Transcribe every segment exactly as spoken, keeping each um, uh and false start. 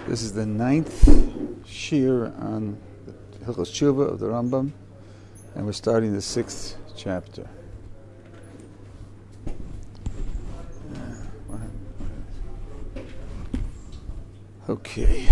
This is the ninth shir on Hilchos Tshuva of the Rambam, and we're starting the sixth chapter. Okay.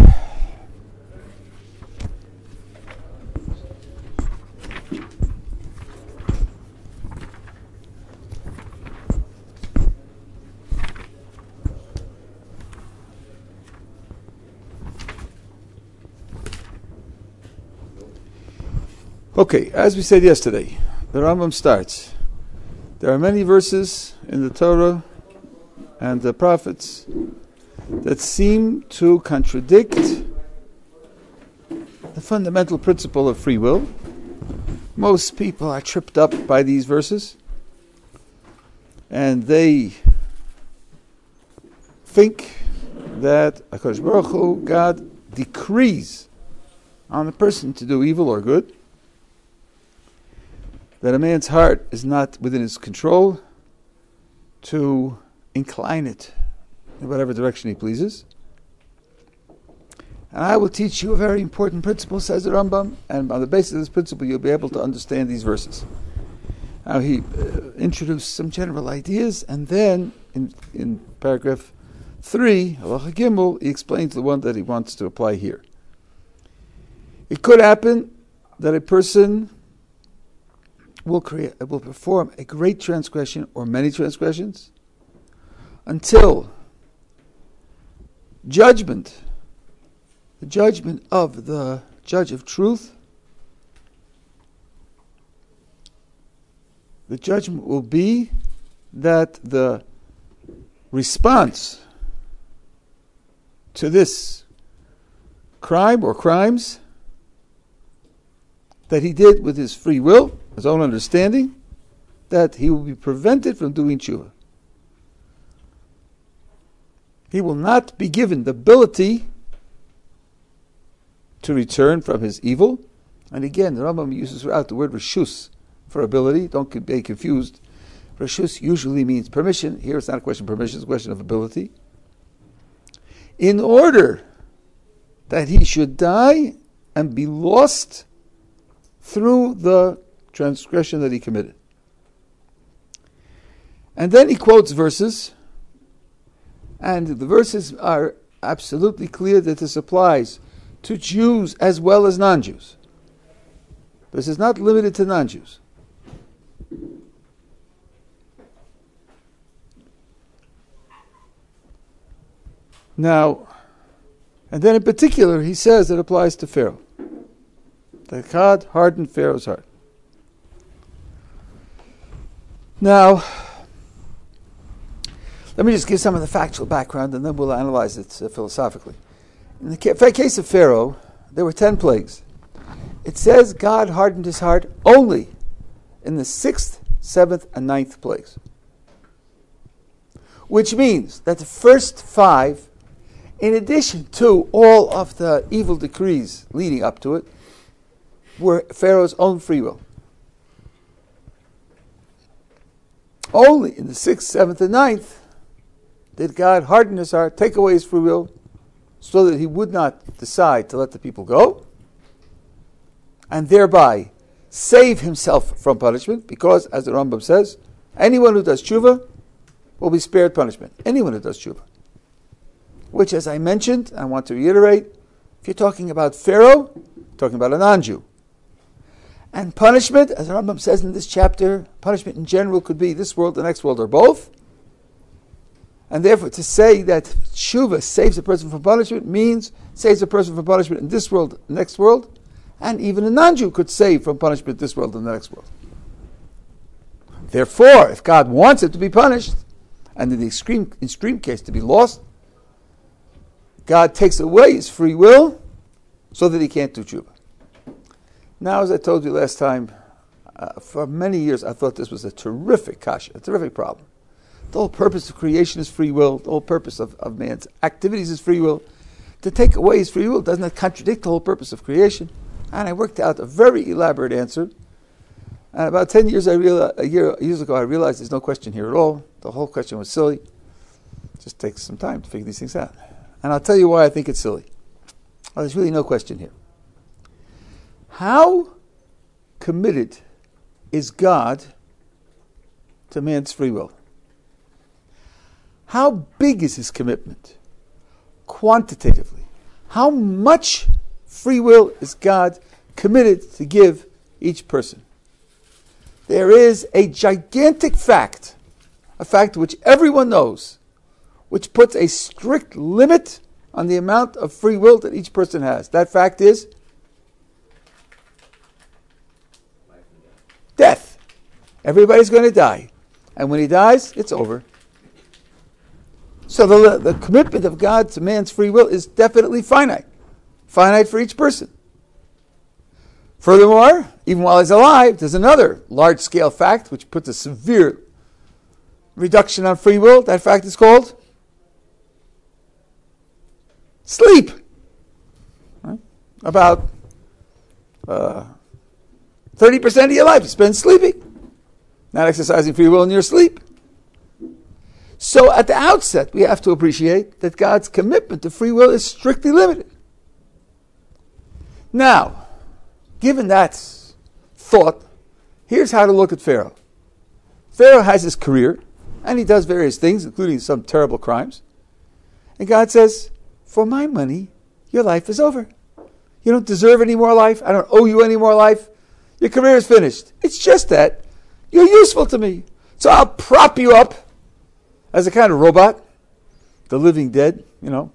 Okay, as we said yesterday, the Rambam starts. There are many verses in the Torah and the prophets that seem to contradict the fundamental principle of free will. Most people are tripped up by these verses, and they think that HaKadosh Baruch Hu, God, decrees on a person to do evil or good, that a man's heart is not within his control to incline it in whatever direction he pleases. And I will teach you a very important principle, says the Rambam, and on the basis of this principle you'll be able to understand these verses. Now he uh, introduced some general ideas, and then in, in paragraph three, Halacha Gimel, he explains the one that he wants to apply here. It could happen that a person will create, will perform a great transgression or many transgressions until judgment, the judgment of the judge of truth, the judgment will be that the response to this crime or crimes that he did with his free will, his own understanding, that he will be prevented from doing tshuva. He will not be given the ability to return from his evil. And again, the Rambam uses throughout the word reshus for ability. Don't be confused. Reshus usually means permission. Here it's not a question of permission, it's a question of ability. In order that he should die and be lost through the transgression that he committed. And then he quotes verses, and the verses are absolutely clear that this applies to Jews as well as non-Jews. This is not limited to non-Jews. Now, and then in particular, he says it applies to Pharaoh. That God hardened Pharaoh's heart. Now, let me just give some of the factual background, and then we'll analyze it uh, philosophically. In the ca- case of Pharaoh, there were ten plagues. It says God hardened his heart only in the sixth, seventh, and ninth plagues. Which means that the first five, in addition to all of the evil decrees leading up to it, were Pharaoh's own free will. Only in the sixth, seventh, and ninth did God harden his heart, take away his free will, so that he would not decide to let the people go, and thereby save himself from punishment, because, as the Rambam says, anyone who does tshuva will be spared punishment. Anyone who does tshuva. Which, as I mentioned, I want to reiterate, if you're talking about Pharaoh, you're talking about a non-Jew. And punishment, as the Rambam says in this chapter, punishment in general could be this world, the next world, or both. And therefore, to say that tshuva saves a person from punishment means saves a person from punishment in this world, the next world, and even a non-Jew could save from punishment this world and the next world. Therefore, if God wants it to be punished, and in the extreme, extreme case to be lost, God takes away his free will so that he can't do tshuva. Now, as I told you last time, uh, for many years I thought this was a terrific kasha, a terrific problem. The whole purpose of creation is free will. The whole purpose of, of man's activities is free will. To take away his free will does not contradict the whole purpose of creation. And I worked out a very elaborate answer. And about ten years, I realized, a year years ago, I realized there's no question here at all. The whole question was silly. It just takes some time to figure these things out. And I'll tell you why I think it's silly. Well, there's really no question here. How committed is God to man's free will? How big is his commitment quantitatively? How much free will is God committed to give each person? There is a gigantic fact, a fact which everyone knows, which puts a strict limit on the amount of free will that each person has. That fact is death. Everybody's going to die. And when he dies, it's over. So the, the commitment of God to man's free will is definitely finite. Finite for each person. Furthermore, even while he's alive, there's another large-scale fact which puts a severe reduction on free will. That fact is called sleep. Right? About uh, thirty percent of your life you spend sleeping, not exercising free will in your sleep. So at the outset, we have to appreciate that God's commitment to free will is strictly limited. Now, given that thought, here's how to look at Pharaoh. Pharaoh has his career, and he does various things, including some terrible crimes. And God says, for my money, your life is over. You don't deserve any more life. I don't owe you any more life. Your career is finished. It's just that you're useful to me. So I'll prop you up as a kind of robot, the living dead, you know,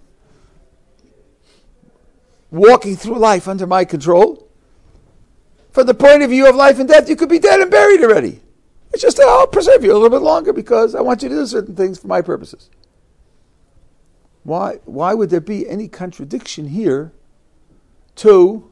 walking through life under my control. From the point of view of life and death, you could be dead and buried already. It's just that I'll preserve you a little bit longer because I want you to do certain things for my purposes. Why, why would there be any contradiction here to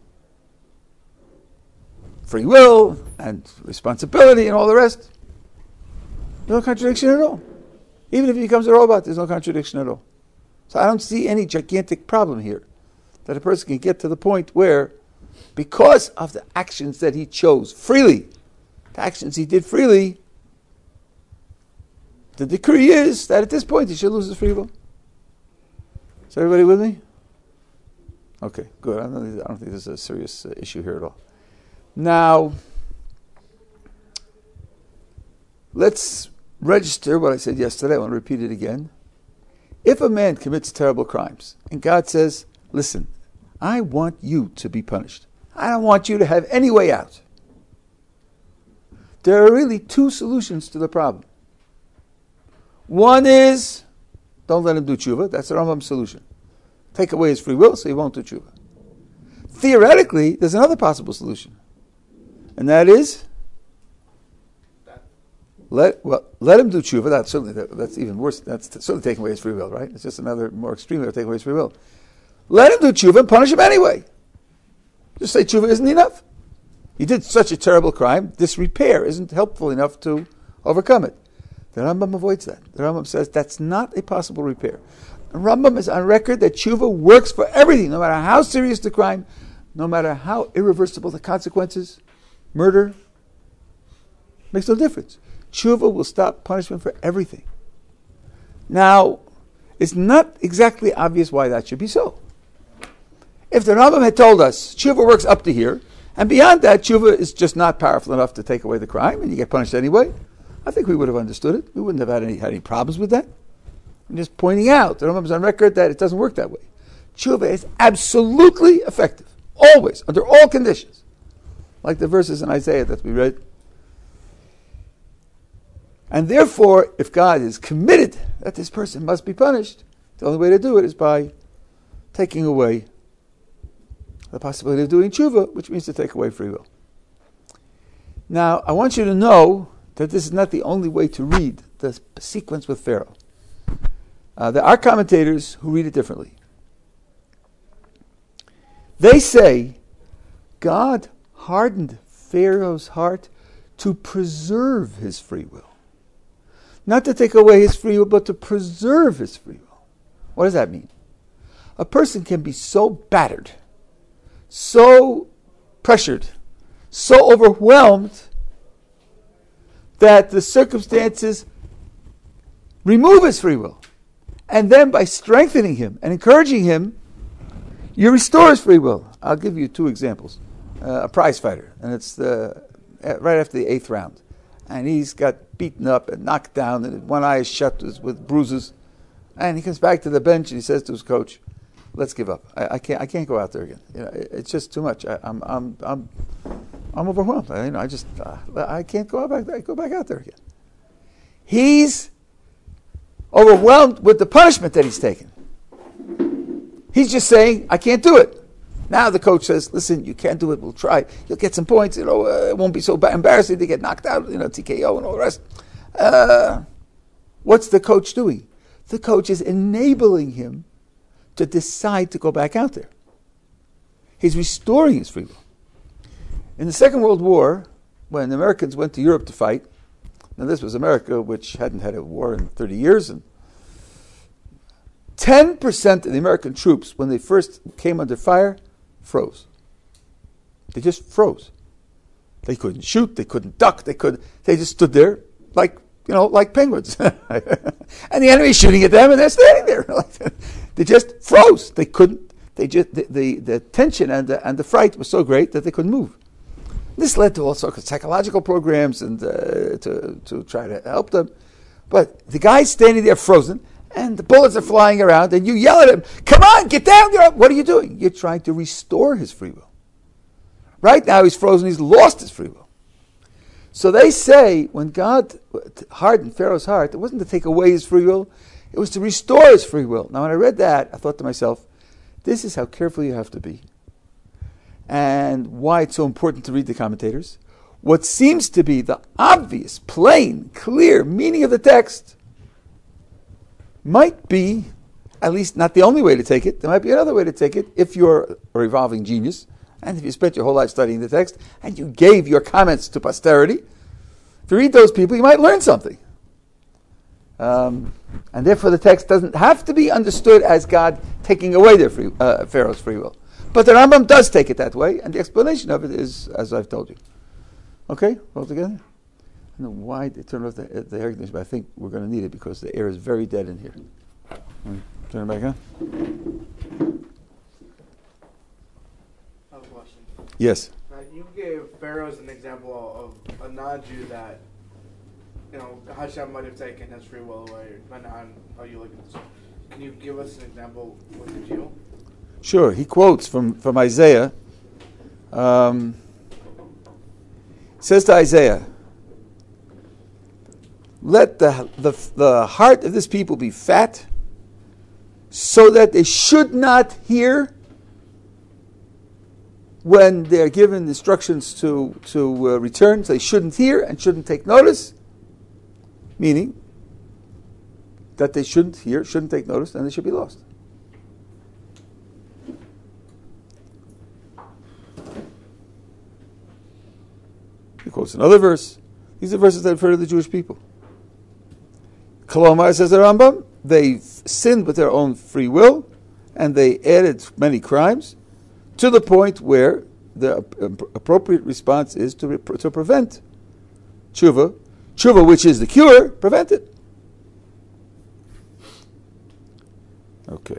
free will and responsibility and all the rest? No contradiction at all. Even if he becomes a robot, there's no contradiction at all. So I don't see any gigantic problem here that a person can get to the point where, because of the actions that he chose freely, the actions he did freely, the decree is that at this point he should lose his free will. Is everybody with me? Okay, good. I don't think, I don't think there's a serious uh, issue here at all. Now, let's register what I said yesterday. I want to repeat it again. If a man commits terrible crimes, and God says, listen, I want you to be punished. I don't want you to have any way out. There are really two solutions to the problem. One is, don't let him do tshuva. That's the Rambam's solution. Take away his free will so he won't do tshuva. Theoretically, there's another possible solution. And that is, let well let him do tshuva. That's certainly that, that's even worse. That's certainly taking away his free will, right? It's just another more extreme way of taking away his free will. Let him do tshuva and punish him anyway. Just say tshuva isn't enough. He did such a terrible crime. This repair isn't helpful enough to overcome it. The Rambam avoids that. The Rambam says that's not a possible repair. The Rambam is on record that tshuva works for everything, no matter how serious the crime, no matter how irreversible the consequences. Murder makes no difference. Tshuva will stop punishment for everything. Now, it's not exactly obvious why that should be so. If the Rambam had told us tshuva works up to here, and beyond that, tshuva is just not powerful enough to take away the crime, and you get punished anyway, I think we would have understood it. We wouldn't have had any, had any problems with that. I'm just pointing out, the Rambam is on record that it doesn't work that way. Tshuva is absolutely effective, always, under all conditions. Like the verses in Isaiah that we read. And therefore, if God is committed that this person must be punished, the only way to do it is by taking away the possibility of doing tshuva, which means to take away free will. Now, I want you to know that this is not the only way to read the sequence with Pharaoh. Uh, there are commentators who read it differently. They say God hardened Pharaoh's heart to preserve his free will. Not to take away his free will, but to preserve his free will. What does that mean? A person can be so battered, so pressured, so overwhelmed that the circumstances remove his free will. And then by strengthening him and encouraging him, You restore his free will. I'll give you two examples. Uh, a prize fighter, and it's the, right after the eighth round. And he's got beaten up and knocked down, and one eye is shut with, with bruises. And he comes back to the bench and he says to his coach, "Let's give up. I, I can't. I can't go out there again. You know, it, it's just too much. I, I'm, I'm, I'm, I'm overwhelmed. I, you know, I just, uh, I can't go back. Go back out there again." He's overwhelmed with the punishment that he's taken. He's just saying, "I can't do it." Now the coach says, "Listen, you can't do it. We'll try. You'll get some points. You know, uh, it won't be so ba- embarrassing to get knocked out. You know, T K O and all the rest." Uh, what's the coach doing? The coach is enabling him to decide to go back out there. He's restoring his free will. In the Second World War, when the Americans went to Europe to fight, now this was America, which hadn't had a war in thirty years, and ten percent of the American troops, when they first came under fire, froze. They just froze. They couldn't shoot, they couldn't duck, they could they just stood there like, you know, like penguins. And the enemy's shooting at them and they're standing there. They just froze. They couldn't, they just, the, the, the tension and the, and the fright was so great that they couldn't move. This led to all sorts of psychological programs and uh, to, to try to help them. But the guy's standing there frozen and the bullets are flying around and you yell at him, "Come on, get down, get up." What are you doing? You're trying to restore his free will. Right now he's frozen, he's lost his free will. So they say when God hardened Pharaoh's heart, it wasn't to take away his free will, it was to restore his free will. Now when I read that, I thought to myself, this is how careful you have to be. And why it's so important to read the commentators. What seems to be the obvious, plain, clear meaning of the text might be, at least not the only way to take it, there might be another way to take it if you're a revolving genius. And if you spent your whole life studying the text, and you gave your comments to posterity, if you read those people, you might learn something. Um, and therefore the text doesn't have to be understood as God taking away their free, uh, Pharaoh's free will. But the Rambam does take it that way, and the explanation of it is, as I've told you. Okay, all together? I don't know why they turned off the, the air conditioner, but I think we're going to need it because the air is very dead in here. Turn it back on. Yes. Uh, you gave Pharaoh as an example of a non-Jew that, you know, Hashem might have taken his free will away, depending on how you look at this. Can you give us an example with a Jew? Sure. He quotes from, from Isaiah. Um, says to Isaiah, "Let the, the the heart of this people be fat, so that they should not hear when they're given instructions to, to uh, return. So they shouldn't hear and shouldn't take notice," meaning that they shouldn't hear, shouldn't take notice, and they should be lost. He quotes another verse. These are verses that refer to the Jewish people. Kolomar, says the Rambam, they sinned with their own free will, and they added many crimes, to the point where the appropriate response is to, re- to prevent tshuva. Tshuva, which is the cure, prevent it. Okay.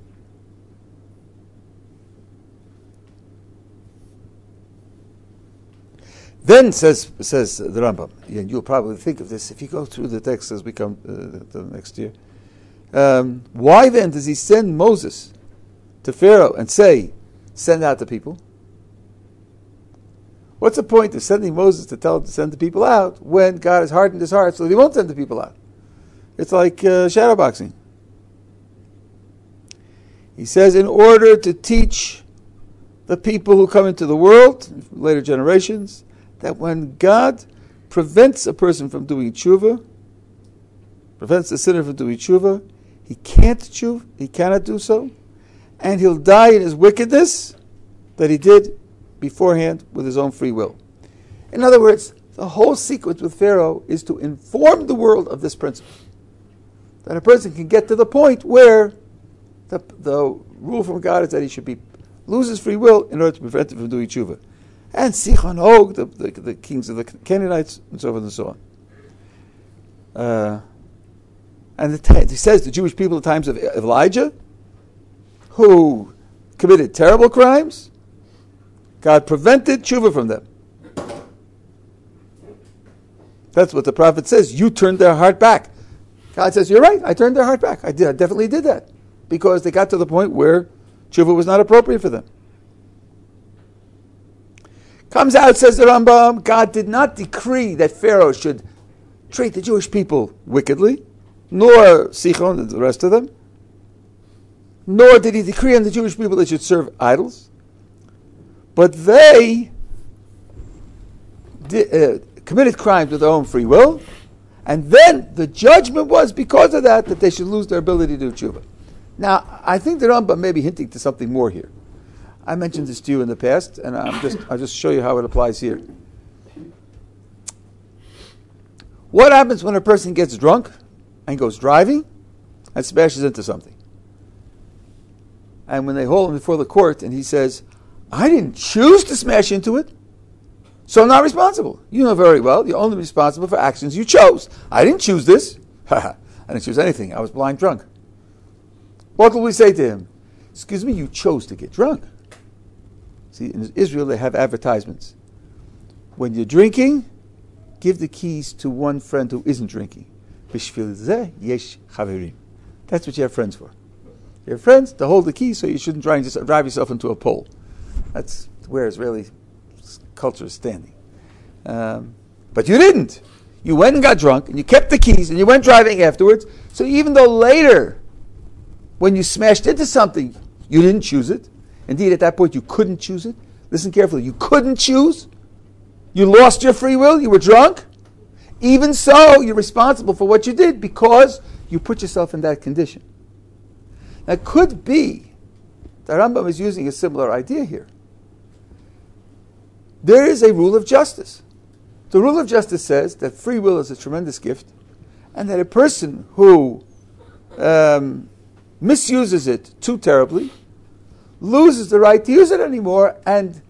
Then says says the Rambam, and you'll probably think of this if you go through the text as we come uh, to the next year. Um, why then does he send Moses to Pharaoh and say, "Send out the people"? What's the point of sending Moses to tell him to send the people out when God has hardened his heart so that he won't send the people out? It's like uh, shadowboxing. He says, in order to teach the people who come into the world, later generations, that when God prevents a person from doing tshuva, prevents the sinner from doing tshuva, he can't tshuva, he cannot do so, and he'll die in his wickedness that he did beforehand with his own free will. In other words, the whole sequence with Pharaoh is to inform the world of this principle. That a person can get to the point where the, the rule from God is that he should be lose his free will in order to prevent him from doing tshuva. And Sichon Og, the, the, the kings of the Canaanites, and so forth and so on. Uh, and the, he says the Jewish people at the times of Elijah, who committed terrible crimes, God prevented tshuva from them. That's what the prophet says. You turned their heart back. God says, you're right, I turned their heart back. I did. I definitely did that. Because they got to the point where tshuva was not appropriate for them. Comes out, says the Rambam, God did not decree that Pharaoh should treat the Jewish people wickedly, nor Sichon and the rest of them, nor did he decree on the Jewish people they should serve idols, but they did, uh, committed crimes with their own free will, and then the judgment was, because of that, that they should lose their ability to do tshuva. Now, I think the Rambam may be hinting to something more here. I mentioned this to you in the past, and I'm just, I'll just show you how it applies here. What happens when a person gets drunk and goes driving and smashes into something? And when they hold him before the court and he says, I didn't choose to smash into it, so I'm not responsible. You know very well, you're only responsible for actions you chose. I didn't choose this. I didn't choose anything. I was blind drunk. What will we say to him? Excuse me, you chose to get drunk. See, in Israel they have advertisements. When you're drinking, give the keys to one friend who isn't drinking. Bishvil zeh yesh chaverim. That's what you have friends for. You have friends to hold the keys so you shouldn't try and just drive yourself into a pole. That's where Israeli culture is standing. Um, but you didn't. You went and got drunk, and you kept the keys, and you went driving afterwards. So even though later, when you smashed into something, you didn't choose it. Indeed, at that point, you couldn't choose it. Listen carefully. You couldn't choose. You lost your free will. You were drunk. Even so, you're responsible for what you did because you put yourself in that condition. Now, it could be that Rambam is using a similar idea here. There is a rule of justice. The rule of justice says that free will is a tremendous gift, and that a person who um, misuses it too terribly loses the right to use it anymore and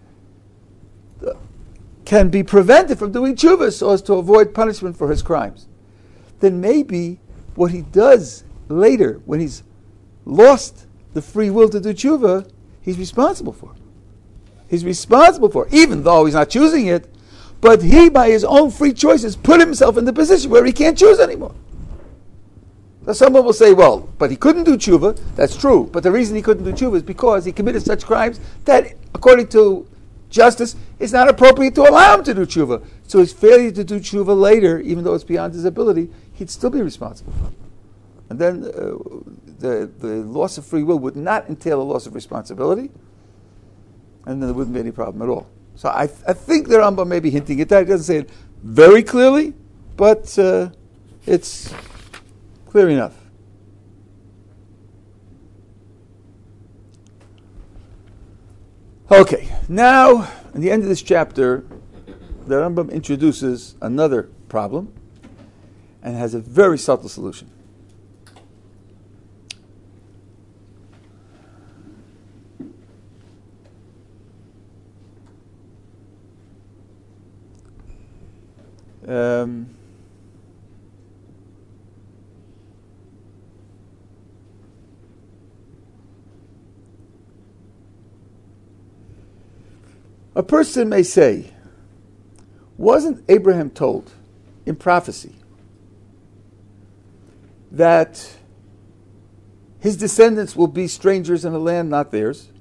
can be prevented from doing tshuva so as to avoid punishment for his crimes. Then maybe what he does later, when he's lost the free will to do tshuva, he's responsible for. He's responsible for, even though he's not choosing it, but he, by his own free choices, put himself in the position where he can't choose anymore. Now someone will say, well, but he couldn't do tshuva. That's true. But the reason he couldn't do tshuva is because he committed such crimes that, according to justice, it's not appropriate to allow him to do tshuva. So his failure to do tshuva later, even though it's beyond his ability, he'd still be responsible. And then uh, the, the loss of free will would not entail a loss of responsibility, and then there wouldn't be any problem at all. So I, I think the Rambam may be hinting at that. He doesn't say it very clearly, but uh, it's clear enough. Okay, now, in the end of this chapter, the Rambam introduces another problem and has a very subtle solution. Um, a person may say, wasn't Abraham told in prophecy that his descendants will be strangers in a land not theirs,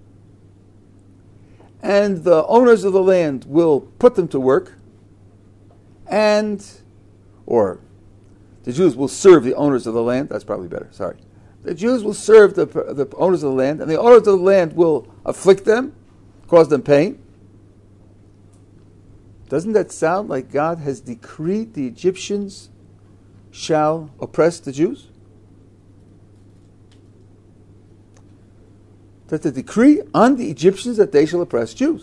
and the owners of the land will put them to work, and, or the Jews will serve the owners of the land. That's probably better, sorry. The Jews will serve the, the owners of the land, and the owners of the land will afflict them, cause them pain. Doesn't that sound like God has decreed the Egyptians shall oppress the Jews? That the decree on the Egyptians that they shall oppress Jews.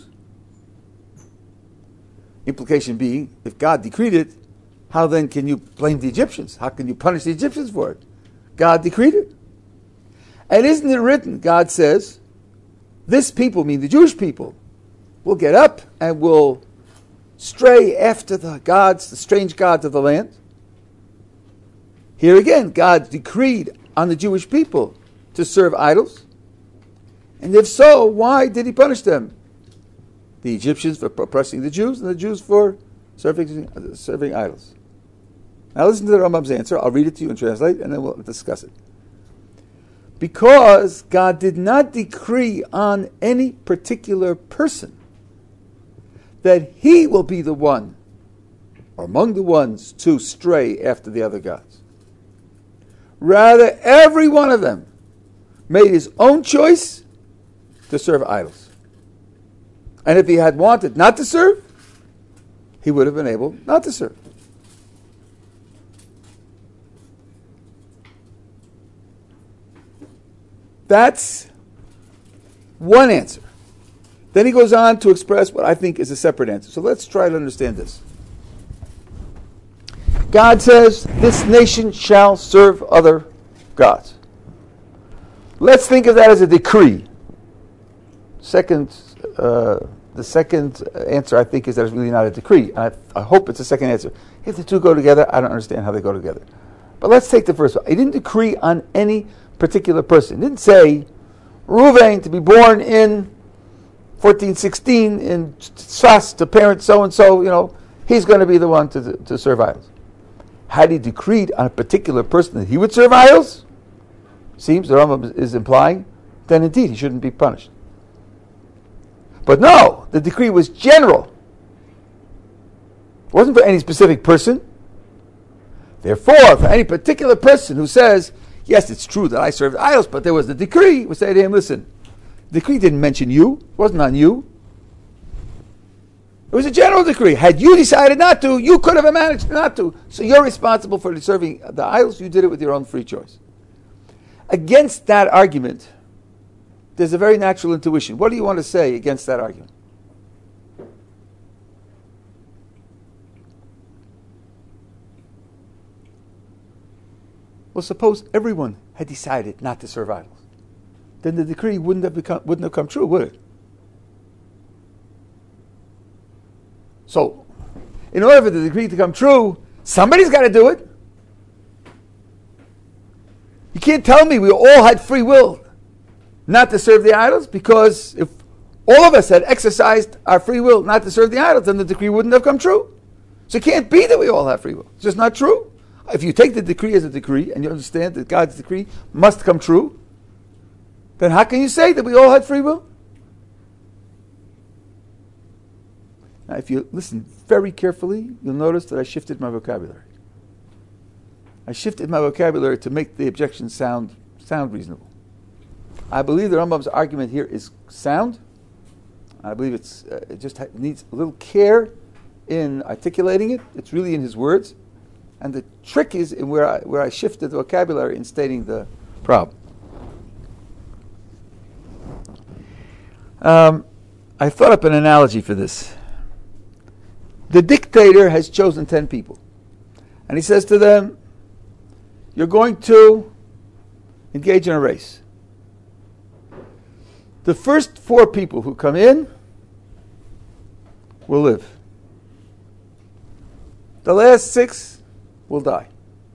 Implication being, if God decreed it, how then can you blame the Egyptians? How can you punish the Egyptians for it? God decreed it. And isn't it written, God says, this people, meaning the Jewish people, will get up and will stray after the gods, the strange gods of the land. Here again, God decreed on the Jewish people to serve idols. And if so, why did he punish them? The Egyptians for oppressing the Jews, and the Jews for serving, serving idols. Now listen to the Rambam's answer. I'll read it to you and translate, and then we'll discuss it. Because God did not decree on any particular person that he will be the one, or among the ones, to stray after the other gods. Rather, every one of them made his own choice to serve idols. And if he had wanted not to serve, he would have been able not to serve. That's one answer. Then he goes on to express what I think is a separate answer. So let's try to understand this. God says, this nation shall serve other gods. Let's think of that as a decree. Second, uh, the second answer I think is that it's really not a decree. And I, I hope it's a second answer. If the two go together, I don't understand how they go together. But let's take the first one. He didn't decree on any particular person. He didn't say, Reuven to be born in fourteen sixteen in Tzfas to parent so-and-so, you know, he's going to be the one to, to serve idols. Had he decreed on a particular person that he would serve idols, seems the Rambam is implying, then indeed he shouldn't be punished. But no, the decree was general. It wasn't for any specific person. Therefore, for any particular person who says, yes, it's true that I served idols, but there was a decree, we say to him, listen, the decree didn't mention you, it wasn't on you. It was a general decree. Had you decided not to, you could have managed not to. So you're responsible for serving the idols. You did it with your own free choice. Against that argument, there's a very natural intuition. What do you want to say against that argument? Well, suppose everyone had decided not to serve idols. Then the decree wouldn't have become, wouldn't have come true, would it? So, in order for the decree to come true, somebody's got to do it. You can't tell me we all had free will not to serve the idols, because if all of us had exercised our free will not to serve the idols, then the decree wouldn't have come true. So it can't be that we all have free will. It's just not true. If you take the decree as a decree, and you understand that God's decree must come true, then how can you say that we all had free will? Now, if you listen very carefully, you'll notice that I shifted my vocabulary. I shifted my vocabulary to make the objection sound sound reasonable. I believe the Rambam's argument here is sound. I believe it's uh, it just ha- needs a little care in articulating it. It's really in his words. And the trick is in where I, where I shifted the vocabulary in stating the problem. Um, I thought up an analogy for this. The dictator has chosen ten people. And he says to them, you're going to engage in a race. The first four people who come in will live. The last six will die.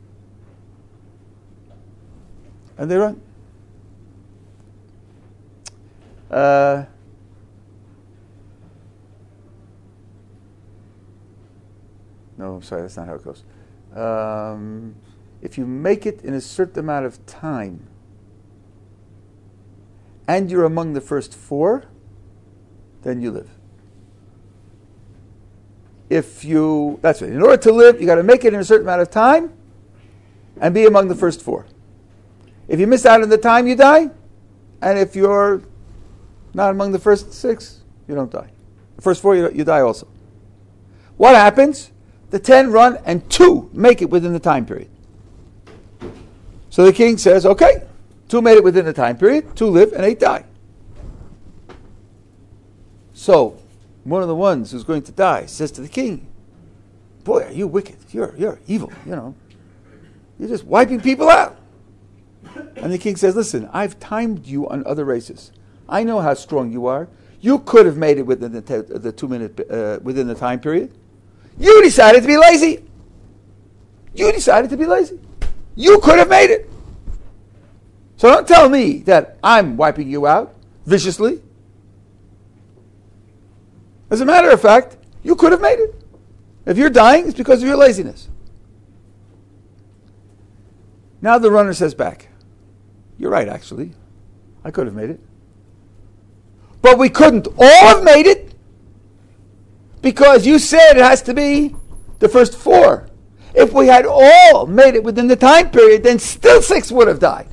And they run. Uh, no, I'm sorry, that's not how it goes. Um, if you make it in a certain amount of time, and you're among the first four, then you live. If you, that's right, in order to live, you got to make it in a certain amount of time, and be among the first four. If you miss out on the time, you die, and if you're not among the first six, you don't die. The first four, you, you die also. What happens? The ten run, and two make it within the time period. So the king says, okay, two made it within the time period, two live, and eight die. So, one of the ones who's going to die says to the king, boy, are you wicked. You're, you're evil, you know. You're just wiping people out. And the king says, listen, I've timed you on other races. I know how strong you are. You could have made it within the, te- the two minute, uh, within the time period. You decided to be lazy. You decided to be lazy. You could have made it. So don't tell me that I'm wiping you out. viciously. As a matter of fact, you could have made it. If you're dying, it's because of your laziness. Now the runner says back, you're right, actually. I could have made it. But we couldn't all have made it because you said it has to be the first four. If we had all made it within the time period, then still six would have died.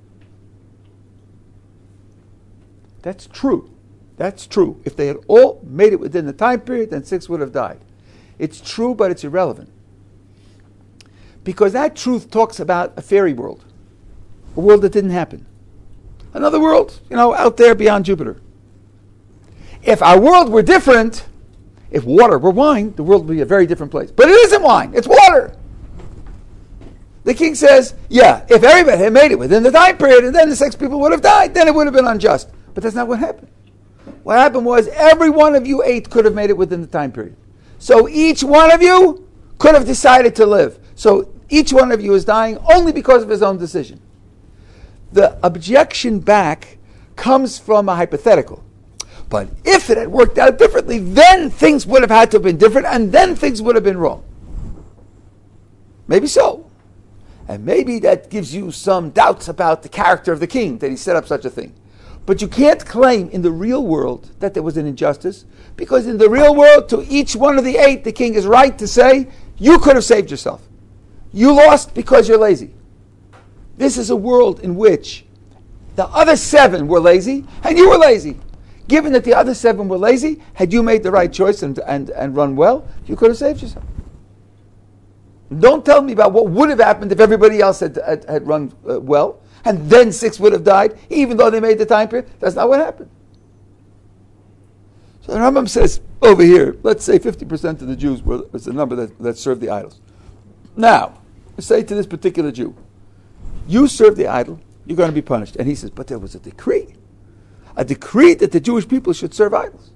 That's true. That's true. If they had all made it within the time period, then six would have died. It's true, but it's irrelevant. Because that truth talks about a fairy world, a world that didn't happen. Another world, you know, out there beyond Jupiter. If our world were different, if water were wine, the world would be a very different place. But it isn't wine, it's water. The king says, yeah, if everybody had made it within the time period and then the six people would have died, then it would have been unjust. But that's not what happened. What happened was every one of you eight could have made it within the time period. So each one of you could have decided to live. So each one of you is dying only because of his own decision. The objection back comes from a hypothetical. But if it had worked out differently, then things would have had to have been different, and then things would have been wrong. Maybe so. And maybe that gives you some doubts about the character of the king, that he set up such a thing. But you can't claim in the real world that there was an injustice, because in the real world, to each one of the eight, the king is right to say, you could have saved yourself. You lost because you're lazy. This is a world in which the other seven were lazy, and you were lazy. Given that the other seven were lazy, had you made the right choice and, and, and run well, you could have saved yourself. Don't tell me about what would have happened if everybody else had, had, had run uh, well, and then six would have died, even though they made the time period. That's not what happened. So the Rambam says over here, let's say fifty percent of the Jews were, was the number that, that served the idols. Now, say to this particular Jew, you serve the idol, you're going to be punished. And he says, but there was a decree. A decree that the Jewish people should serve idols.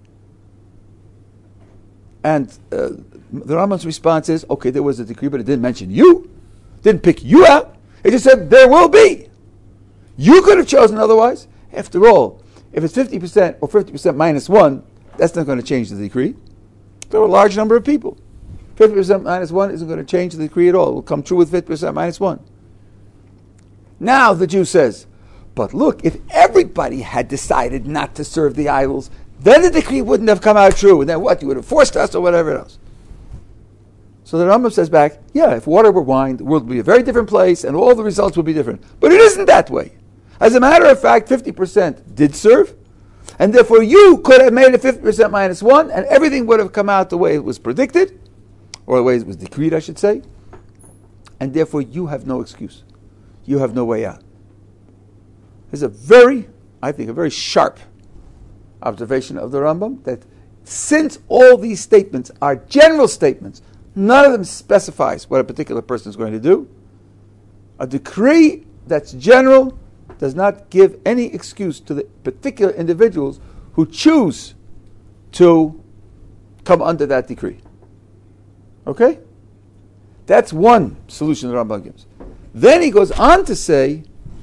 And uh, the Rambam's response is, okay, there was a decree, but it didn't mention you. Didn't pick you out. It just said, there will be. You could have chosen otherwise. After all, if it's fifty percent or fifty percent minus one, that's not going to change the decree. There are a large number of people. fifty percent minus one isn't going to change the decree at all. It will come true with fifty percent minus one. Now the Jew says, but look, if everybody had decided not to serve the idols, then the decree wouldn't have come out true. And then what? You would have forced us or whatever else. So the Rambam says back, yeah, if water were wine, the world would be a very different place and all the results would be different. But it isn't that way. As a matter of fact, fifty percent did serve. And therefore you could have made it fifty percent minus one and everything would have come out the way it was predicted, or the way it was decreed, I should say. And therefore you have no excuse. You have no way out. There's a very, I think, a very sharp observation of the Rambam that since all these statements are general statements, none of them specifies what a particular person is going to do, a decree that's general does not give any excuse to the particular individuals who choose to come under that decree. Okay? That's one solution the Rambam gives. Then he goes on to say,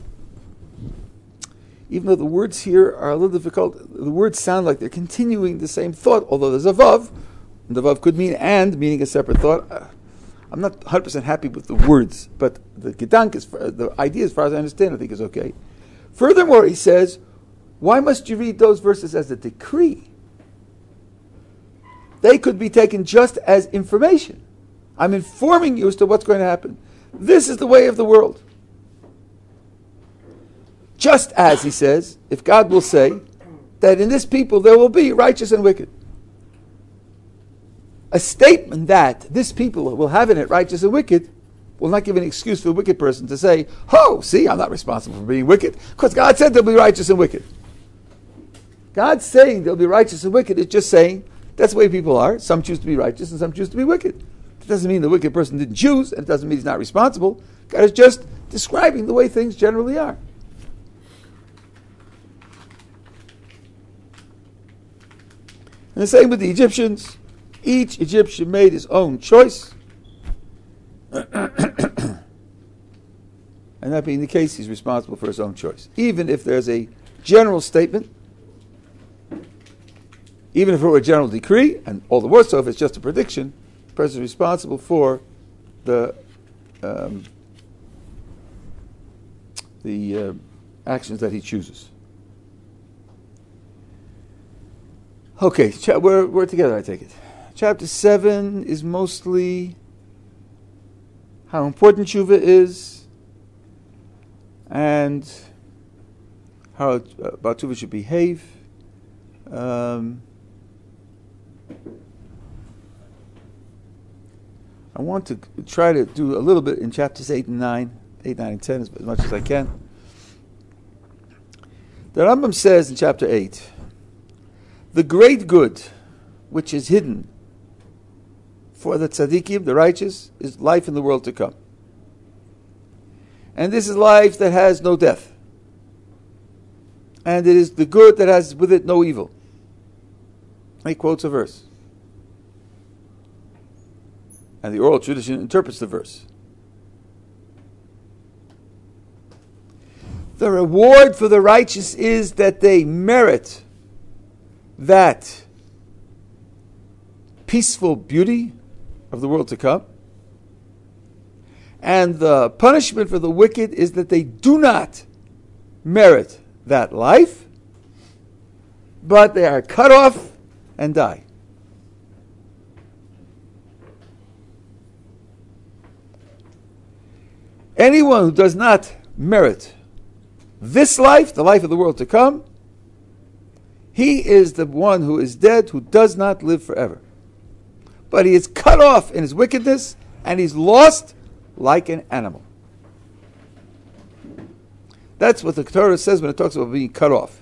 even though the words here are a little difficult, the words sound like they're continuing the same thought, although there's a vav, and the vav could mean and, meaning a separate thought. Uh, I'm not one hundred percent happy with the words, but the gedank, is, the idea as far as I understand, I think is okay. Furthermore, he says, why must you read those verses as a decree? They could be taken just as information. I'm informing you as to what's going to happen. This is the way of the world. Just as, he says, if God will say that in this people there will be righteous and wicked. A statement that this people will have in it righteous and wicked will not give an excuse for the wicked person to say, oh, see, I'm not responsible for being wicked, because God said there'll be righteous and wicked. God saying there'll be righteous and wicked is just saying that's the way people are. Some choose to be righteous and some choose to be wicked. It doesn't mean the wicked person didn't choose, and it doesn't mean he's not responsible. God is just describing the way things generally are. And the same with the Egyptians. Each Egyptian made his own choice. And that being the case, he's responsible for his own choice. Even if there's a general statement Even if it were a general decree, and all the more so if it's just a prediction, the person is responsible for the um, the uh, actions that he chooses. Okay, cha- we're, we're together, I take it. Chapter seven is mostly how important tshuva is and how uh, about tshuva should behave. Um, I want to try to do a little bit in chapters eight and nine, eight, nine, and ten as, as much as I can. The Rambam says in chapter eight, the great good which is hidden for the tzaddikim, the righteous, is life in the world to come. And this is life that has no death. And it is the good that has with it no evil. He quotes a verse. And the oral tradition interprets the verse. The reward for the righteous is that they merit that peaceful beauty of the world to come. And the punishment for the wicked is that they do not merit that life, but they are cut off and die. Anyone who does not merit this life, the life of the world to come, he is the one who is dead, who does not live forever. But he is cut off in his wickedness, and he's lost like an animal. That's what the Torah says when it talks about being cut off.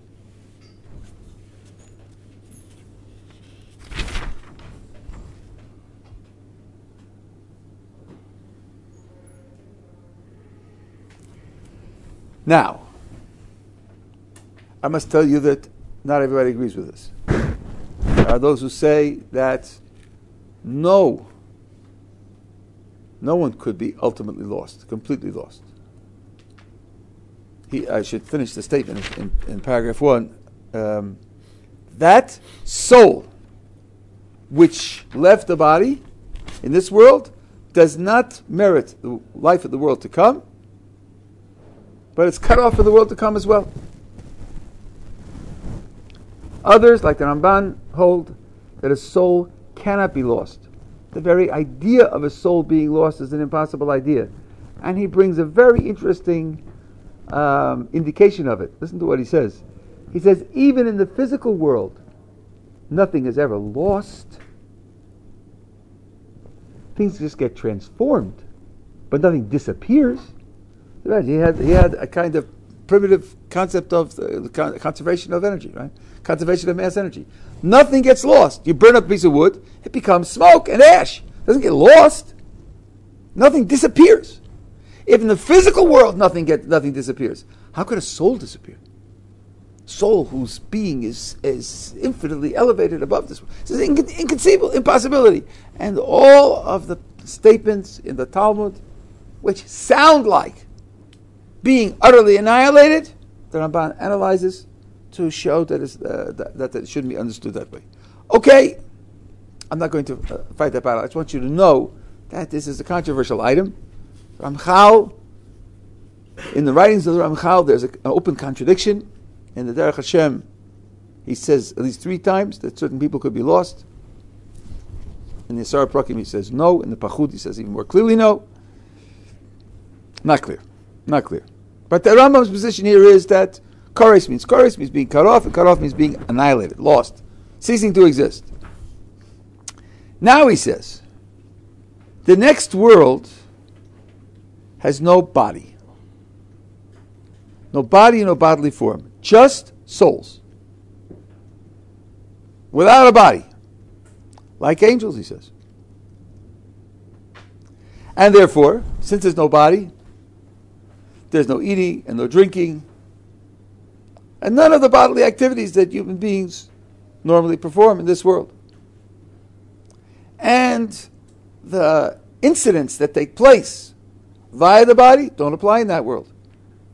Now, I must tell you that not everybody agrees with this. There are those who say that no, no one could be ultimately lost, completely lost. He, I should finish the statement in, in paragraph one. Um, that soul which left the body in this world does not merit the life of the world to come, but it's cut off for the world to come as well. Others, like the Ramban, hold that a soul cannot be lost. The very idea of a soul being lost is an impossible idea. And he brings a very interesting um, indication of it. Listen to what he says. He says, even in the physical world, nothing is ever lost. Things just get transformed, but nothing disappears. He had, he had a kind of primitive concept of the, the con- conservation of energy, right? Conservation of mass energy. Nothing gets lost. You burn up a piece of wood, it becomes smoke and ash. It doesn't get lost. Nothing disappears. If in the physical world nothing get, nothing disappears, how could a soul disappear? Soul whose being is, is infinitely elevated above this. This is inc- inconceivable, impossibility. And all of the statements in the Talmud, which sound like being utterly annihilated, the Ramban analyzes to show that, it's, uh, that, that it shouldn't be understood that way. Okay, I'm not going to uh, fight that battle. I just want you to know that this is a controversial item. Ramchal, in the writings of the Ramchal, there's a, an open contradiction. In the Derech Hashem, he says at least three times that certain people could be lost. In the Yisar Prakim, he says no. In the Pachud, he says even more clearly no. Not clear. Not clear. But the Rambam's position here is that Kores means Kores means being cut off, and cut off means being annihilated, lost, ceasing to exist. Now he says, the next world has no body. No body, no bodily form. Just souls. Without a body. Like angels, he says. And therefore, since there's no body, there's no eating and no drinking, and none of the bodily activities that human beings normally perform in this world. And the incidents that take place via the body don't apply in that world.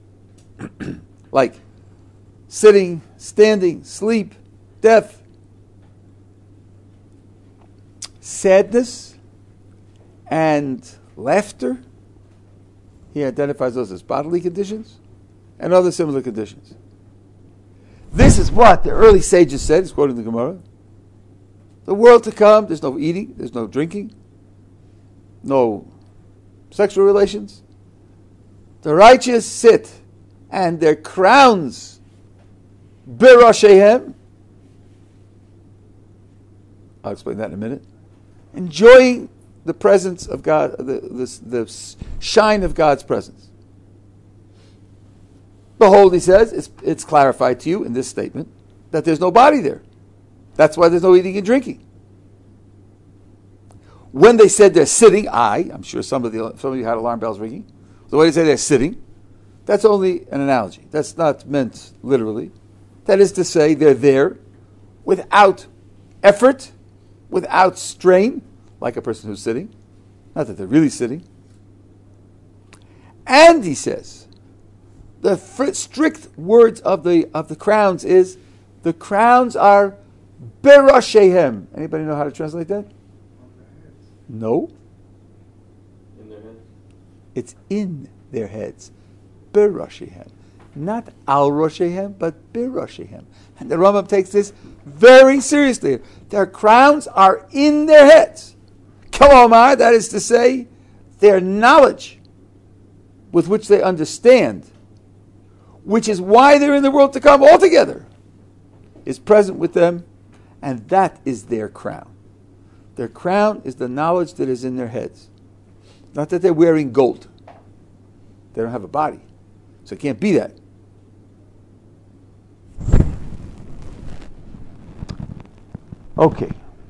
Like sitting, standing, sleep, death, sadness and laughter. He identifies those as bodily conditions and other similar conditions. This is what the early sages said, he's quoting the Gemara. The world to come, there's no eating, there's no drinking, no sexual relations. The righteous sit and their crowns biroshehem. I'll explain that in a minute. Enjoying the presence of God, the, the, the shine of God's presence. Behold, he says, it's, it's clarified to you in this statement that there's no body there. That's why there's no eating and drinking. When they said they're sitting, I, I'm sure some of, the, some of you had alarm bells ringing. The way they say they're sitting, that's only an analogy. That's not meant literally. That is to say, they're there without effort, without strain, like a person who's sitting. Not that they're really sitting. And he says, the fr- strict words of the of the crowns is, the crowns are berashehem. Anybody know how to translate that? No. In their heads. It's in their heads. Berashehem. Not al roshehem, but berashehem. And the Rambam takes this very seriously. Their crowns are in their heads. Kalomar, that is to say, their knowledge with which they understand, which is why they're in the world to come altogether, is present with them, and that is their crown. Their crown is the knowledge that is in their heads. Not that they're wearing gold. They don't have a body. So it can't be that. Okay.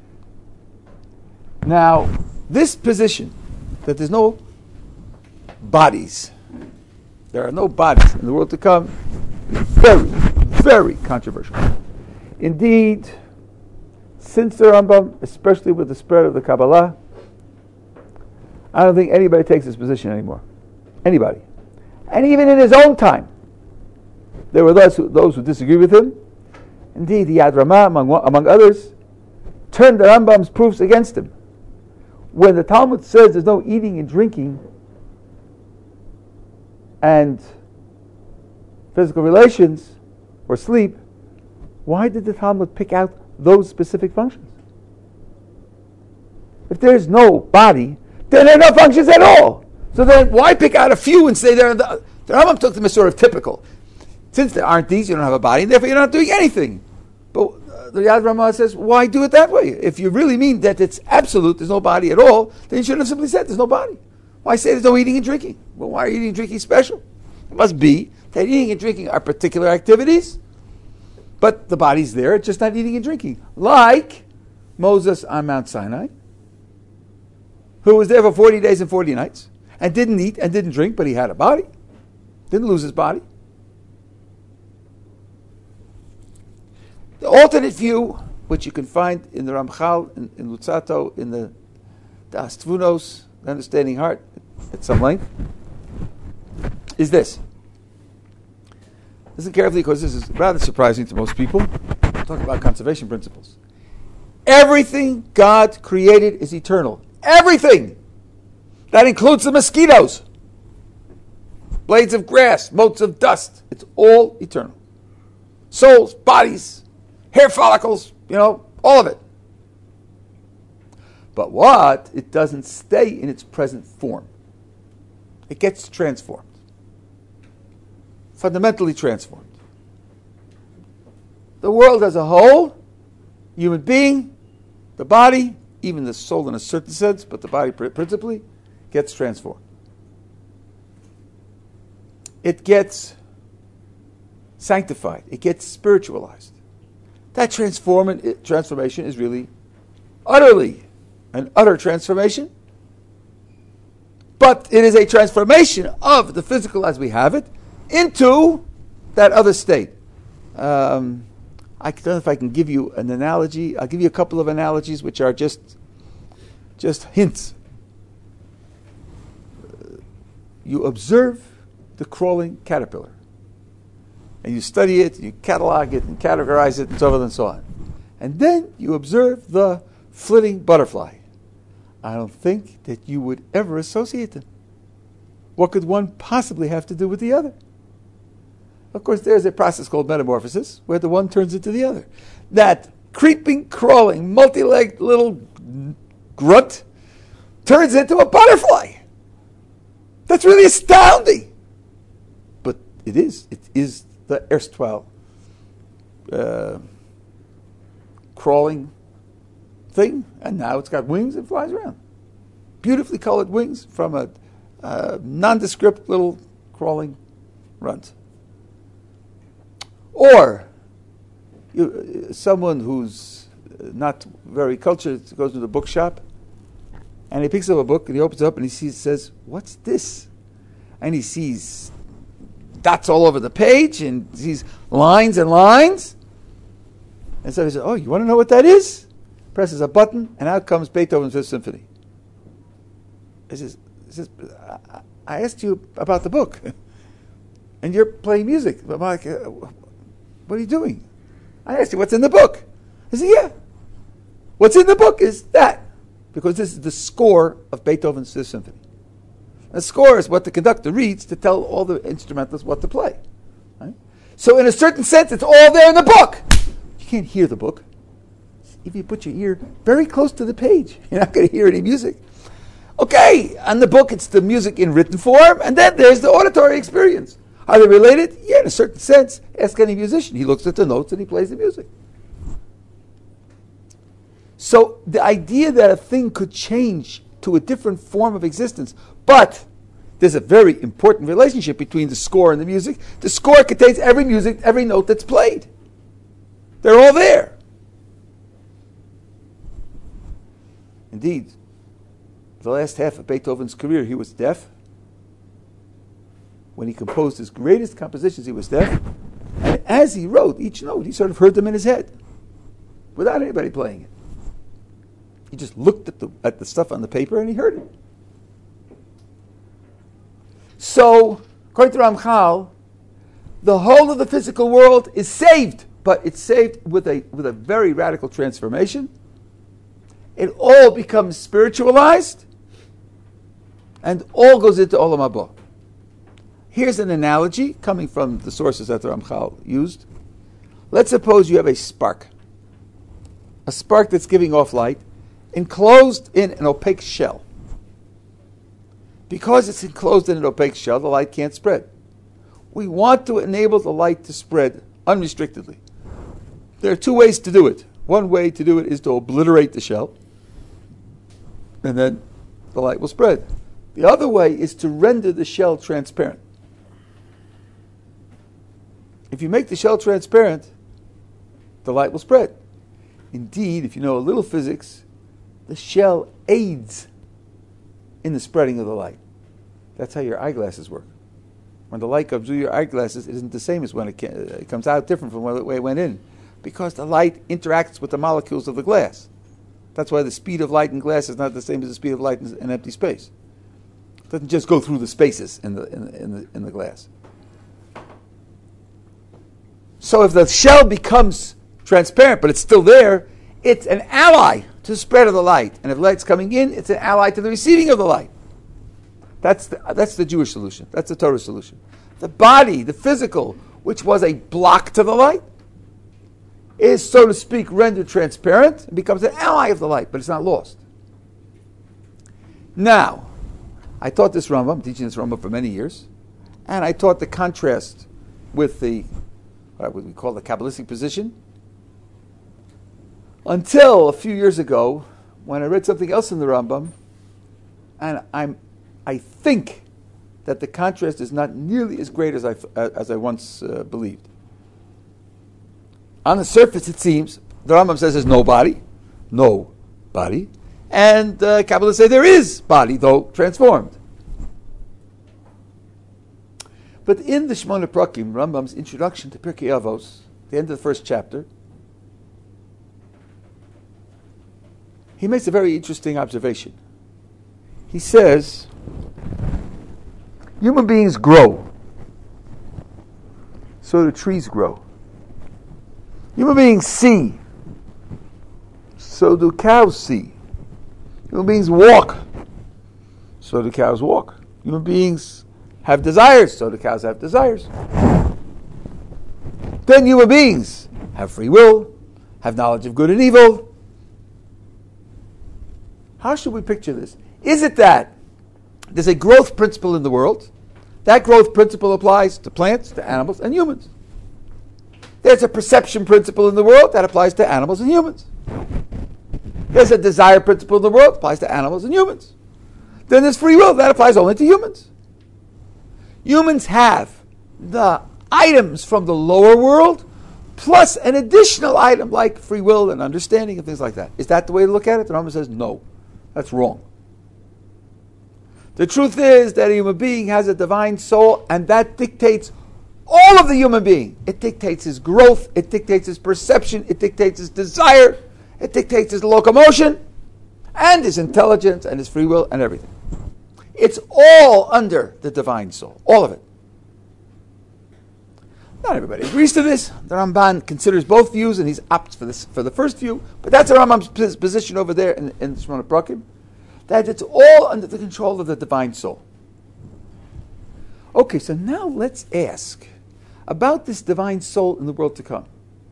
Now, this position, that there's no bodies, there are no bodies in the world to come, is very, very controversial. Indeed, since the Rambam, especially with the spread of the Kabbalah, I don't think anybody takes this position anymore. Anybody. And even in his own time, there were those who, those who disagree with him. Indeed, the Yad Ramah, among, among others, turned the Rambam's proofs against him. When the Talmud says there's no eating and drinking and physical relations or sleep, why did the Talmud pick out those specific functions? If there's no body, then there are no functions at all. So then why pick out a few and say they're the, the Rambam took them as sort of typical. Since there aren't these, you don't have a body, and therefore you're not doing anything. But uh, the Yad Ramah says, why do it that way? If you really mean that it's absolute, there's no body at all, then you should have simply said there's no body. Why say there's no eating and drinking? Well, why are eating and drinking special? It must be that eating and drinking are particular activities, but the body's there, it's just not eating and drinking. Like Moses on Mount Sinai, who was there for forty days and forty nights, and didn't eat and didn't drink, but he had a body. Didn't lose his body. The alternate view, which you can find in the Ramchal, in, in Lutzato, in the Das Tvunos, the Understanding Heart, at some length, is this. Listen carefully, because this is rather surprising to most people. We'll talk about conservation principles. Everything God created is eternal. Everything! That includes the mosquitoes, blades of grass, motes of dust. It's all eternal. Souls, bodies, hair follicles, you know, all of it. But what? It doesn't stay in its present form. It gets transformed. Fundamentally transformed. The world as a whole, human being, the body, even the soul in a certain sense, but the body principally, gets transformed. It gets sanctified. It gets spiritualized. That transform- transformation is really utterly an utter transformation. But it is a transformation of the physical as we have it into that other state. Um, I don't know if I can give you an analogy. I'll give you a couple of analogies which are just, just hints. You observe the crawling caterpillar. And you study it, you catalog it, and categorize it, and so on and so on. And then you observe the flitting butterfly. I don't think that you would ever associate them. What could one possibly have to do with the other? Of course, there's a process called metamorphosis, where the one turns into the other. That creeping, crawling, multi-legged little grunt turns into a butterfly. That's really astounding. But it is. It is the erstwhile uh, crawling thing, and now it's got wings and flies around. Beautifully colored wings from a uh, nondescript little crawling runt. Or you, someone who's not very cultured goes to the bookshop, and he picks up a book and he opens it up and he sees, says, "What's this?" And he sees dots all over the page and sees lines and lines. And so he says, "Oh, you want to know what that is?" Presses a button and out comes Beethoven's Fifth Symphony. He says, he says I, I asked you about the book and you're playing music. I'm like, uh, what are you doing? I asked you what's in the book. He said, yeah. What's in the book is that. Because this is the score of Beethoven's Fifth Symphony. The score is what the conductor reads to tell all the instrumentalists what to play. Right? So in a certain sense, it's all there in the book. You can't hear the book. If you put your ear very close to the page, you're not going to hear any music. Okay, on the book, it's the music in written form, and then there's the auditory experience. Are they related? Yeah, in a certain sense. Ask any musician. He looks at the notes and he plays the music. So the idea that a thing could change to a different form of existence, but there's a very important relationship between the score and the music. The score contains every music, every note that's played. They're all there. Indeed, the last half of Beethoven's career, he was deaf. When he composed his greatest compositions, he was deaf. And as he wrote each note, he sort of heard them in his head, without anybody playing it. He just looked at the at the stuff on the paper and he heard it. So, according to Ramchal, the whole of the physical world is saved, but it's saved with a with a very radical transformation. It all becomes spiritualized, and all goes into Olam Haba. Here's an analogy coming from the sources that the Ramchal used. Let's suppose you have a spark, a spark that's giving off light, enclosed in an opaque shell. Because it's enclosed in an opaque shell, the light can't spread. We want to enable the light to spread unrestrictedly. There are two ways to do it. One way to do it is to obliterate the shell, and then the light will spread. The other way is to render the shell transparent. If you make the shell transparent, the light will spread. Indeed, if you know a little physics, the shell aids in the spreading of the light. That's how your eyeglasses work. When the light comes through your eyeglasses, it isn't the same as when it, can, it comes out, different from the way it went in, because the light interacts with the molecules of the glass. That's why the speed of light in glass is not the same as the speed of light in, in empty space. It doesn't just go through the spaces in the, in, in the, in the glass. So if the shell becomes transparent, but it's still there, it's an ally to the spread of the light. And if light's coming in, it's an ally to the receiving of the light. That's the, that's the Jewish solution. That's the Torah solution. The body, the physical, which was a block to the light, is, so to speak, rendered transparent and becomes an ally of the light, but it's not lost. Now, I taught this Rambam, I'm teaching this Rambam for many years, and I taught the contrast with the, what we call the Kabbalistic position, until a few years ago, when I read something else in the Rambam, and I'm, I think that the contrast is not nearly as great as I, as I once uh, believed. On the surface, it seems, the Rambam says there's no body, no body, and uh, Kabbalists say there is body, though transformed. But in the Shemona Prakim, Rambam's introduction to Pirkei Avos, the end of the first chapter, he makes a very interesting observation. He says, human beings grow, so do trees grow. Human beings see, so do cows see. Human beings walk, so do cows walk. Human beings have desires, so do cows have desires. Then human beings have free will, have knowledge of good and evil. How should we picture this? Is it that there's a growth principle in the world? That growth principle applies to plants, to animals, and humans. There's a perception principle in the world that applies to animals and humans. There's a desire principle in the world that applies to animals and humans. Then there's free will that applies only to humans. Humans have the items from the lower world plus an additional item like free will and understanding and things like that. Is that the way to look at it? The Rambam says no. That's wrong. The truth is that a human being has a divine soul, and that dictates all of the human being. It dictates his growth, it dictates his perception, it dictates his desire, it dictates his locomotion, and his intelligence, and his free will, and everything. It's all under the divine soul, all of it. Not everybody agrees to this. The Ramban considers both views, and he opts for this for the first view. But that's the Rambam's position over there in, in Shemona Prakim, that it's all under the control of the divine soul. Okay, so now let's ask about this divine soul in the world to come.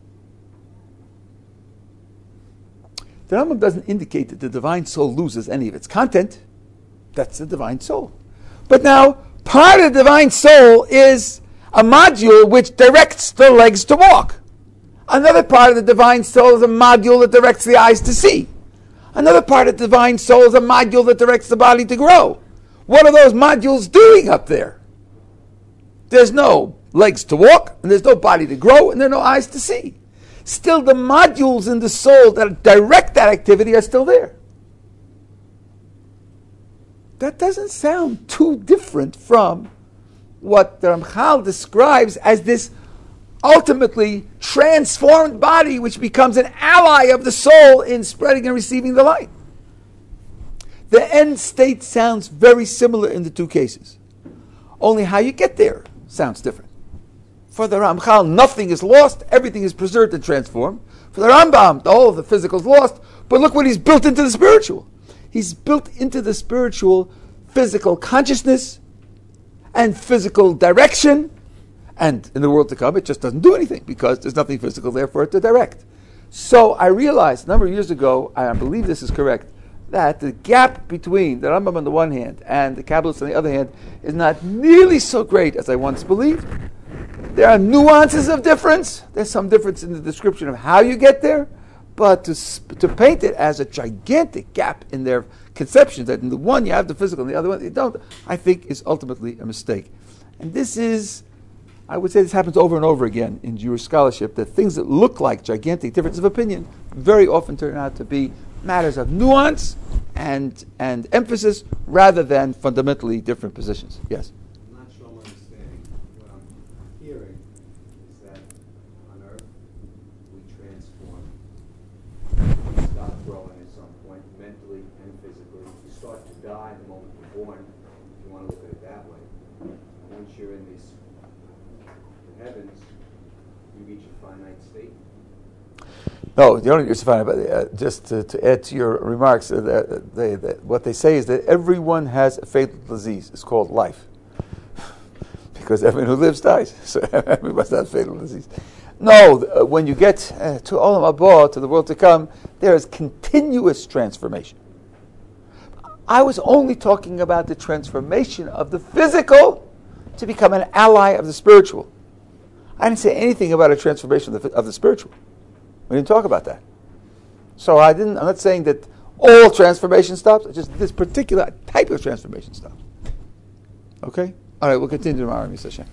The Rambam doesn't indicate that the divine soul loses any of its content. That's the divine soul. But now, part of the divine soul is a module which directs the legs to walk. Another part of the divine soul is a module that directs the eyes to see. Another part of the divine soul is a module that directs the body to grow. What are those modules doing up there? There's no legs to walk, and there's no body to grow, and there are no eyes to see. Still, the modules in the soul that direct that activity are still there. That doesn't sound too different from what the Ramchal describes as this ultimately transformed body which becomes an ally of the soul in spreading and receiving the light. The end state sounds very similar in the two cases. Only how you get there sounds different. For the Ramchal, nothing is lost, everything is preserved and transformed. For the Rambam, the whole of the physical is lost, but look what he's built into the spiritual. He's built into the spiritual physical consciousness and physical direction, and in the world to come it just doesn't do anything because there's nothing physical there for it to direct. So I realized a number of years ago, I believe this is correct, that the gap between the Rambam on the one hand and the Kabbalists on the other hand is not nearly so great as I once believed. There are nuances of difference. There's some difference in the description of how you get there, but to to paint it as a gigantic gap in their conceptions, that in the one you have the physical and the other one you don't, I think is ultimately a mistake. And this is, I would say this happens over and over again in Jewish scholarship, that things that look like gigantic differences of opinion very often turn out to be matters of nuance and and emphasis rather than fundamentally different positions. Yes? I'm not sure I'm understanding. What I'm hearing is that on Earth we transform. We stop growing at some point, mentally and physically. You start to die the moment you're born, if you want to look at it that way. And once you're in these heavens, you reach a finite state. No, the only reason fine, but uh, just to, to add to your remarks, uh, that they, that what they say is that everyone has a fatal disease. It's called life, because everyone who lives dies. So everyone must have a fatal disease. No, uh, when you get uh, to Olam Haba, to the world to come, there is continuous transformation. I was only talking about the transformation of the physical to become an ally of the spiritual. I didn't say anything about a transformation of the, of the spiritual. We didn't talk about that. So I didn't, I'm not saying that all transformation stops, it's just this particular type of transformation stops. Okay? All right, we'll continue tomorrow, Mister Hashem.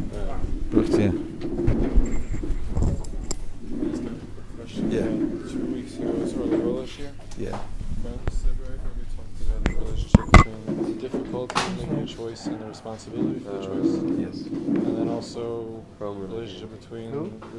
Yeah. Two weeks ago was for the Relish here. Yeah. Friends, right? We talked about the relationship between the difficulty of making a choice and the responsibility for the choice. Uh, yes. And then also From the relationship between Who?